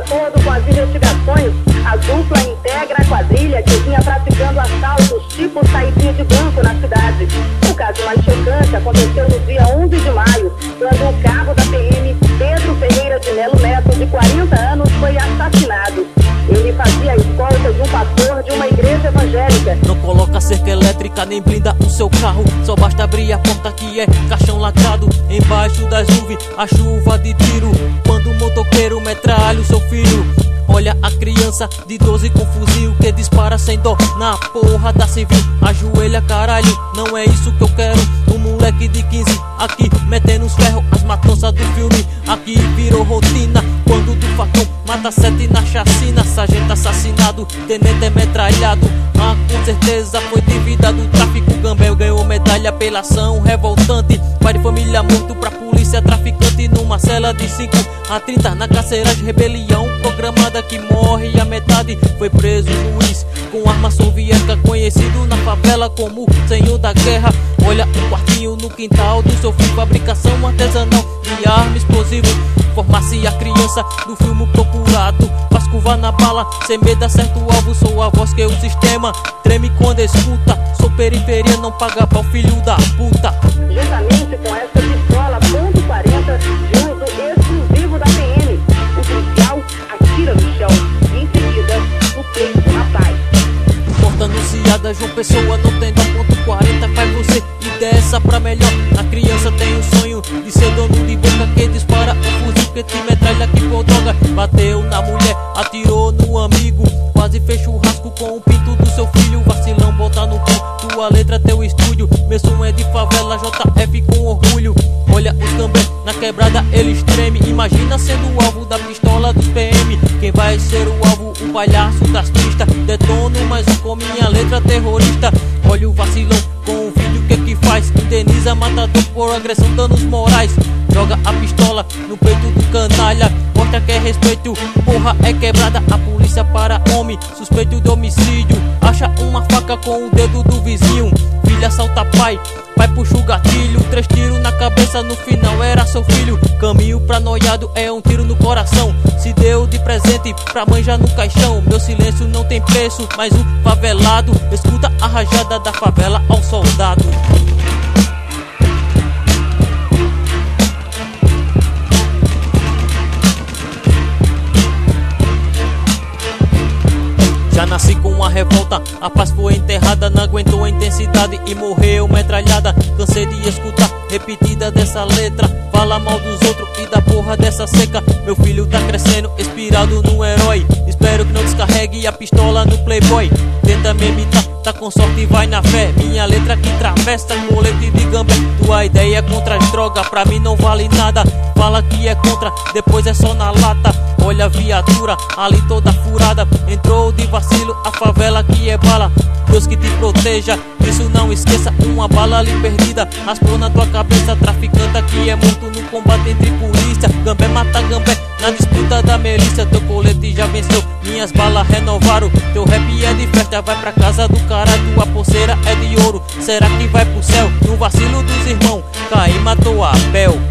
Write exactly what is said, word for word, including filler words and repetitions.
acordo com as investigações, a dupla integra a quadrilha que vinha praticando assaltos tipo saidinha de banco na cidade. O caso mais chocante aconteceu no dia onze de maio, quando o cabo da P M, Pedro Ferreira de Melo Neto, de quarenta anos, foi assassinado. Ele fazia a escolta de um pastor de uma igreja evangélica. Não coloca cerca elétrica nem blinda o seu carro, só basta abrir a porta que é caixão lacrado. Embaixo das nuvens a chuva de tiro, quando o motoqueiro metralha o seu filho. Olha a criança de doze com fuzil que dispara sem dó na porra da civil. Ajoelha, caralho, não é isso que eu quero. Um moleque de quinze aqui metendo os ferros, as matanças do filme aqui virou rotina. Quando do facão mata sete na chacina, sargento assassinado, tenente é metralhado. Ah, com certeza foi de vida do tráfico. Gambel ganhou medalha pela ação revoltante. Pai de família morto pra polícia traficante, numa cela de cinco a trinta na carceragem. Rebelião programada que morre a metade. Foi preso o juiz com arma soviética, conhecido na favela como senhor da guerra. Olha o quartinho no quintal do seu filho, fabricação artesanal de arma explosiva. Forma-se a criança do filme procurado, faz curva na bala, sem medo acerta o alvo. Sou a voz que o sistema treme quando escuta. Sou periferia, não paga pau, filho da puta. Justamente com essa pistola ponto quarenta de uso exclusivo da P M, o policial atira no chão e em seguida no peito do rapaz. Porta anunciada, João Pessoa não tem da ponto quarenta. Faz você e dessa pra melhor. A criança tem o sonho de ser dono de boca que dispara o fuzil que te metralha que por droga. Bateu na mulher, atirou no amigo, quase fez churrasco com o pinto do seu filho. Vacilão, bota no cu, tua letra, teu estúdio. Meu som é de favela, J F com orgulho. Olha os também na quebrada, eles tremem. Imagina sendo o alvo da pistola dos P M. Quem vai ser o alvo? O palhaço das pistas. Detono mais um com minha letra terrorista. Olha o vacilão com o vídeo, que que faz? Indeniza matador por agressão, danos morais. Joga a pistola no peito do canalha, mostra que é respeito, porra é quebrada. A polícia para homem suspeito de homicídio, acha uma faca com o dedo do vizinho. Filha assalta pai, pai puxa o gatilho, três tiros na cabeça, no final era seu filho. Caminho pra noiado é um tiro no coração, se deu de presente pra mãe já no caixão. Meu silêncio não tem preço, mas o favelado escuta a rajada da favela ao soldado. Já nasci com a revolta, a paz foi enterrada, não aguentou a intensidade e morreu metralhada. Cansei de escutar repetida dessa letra, fala mal dos outros e da porra dessa seca. Meu filho tá crescendo, inspirado num herói, espero que não descarregue a pistola no playboy. Tenta me imitar, tá com sorte e vai na fé, minha letra que travessa colete de gambé. Tua ideia contra as drogas pra mim não vale nada, fala que é contra, depois é só na lata. Olha a viatura ali toda furada, entrou de vacilo a favela que é bala. Deus que te proteja, isso não esqueça, uma bala ali perdida raspou na tua cabeça. Traficante aqui é morto no combate entre polícia, gambé mata gambé na disputa da milícia. Teu colete já venceu, minhas balas renovaram, teu rap é de festa, vai pra casa do cara. Tua pulseira é de ouro, será que vai pro céu? No vacilo dos irmãos, Caim matou Abel.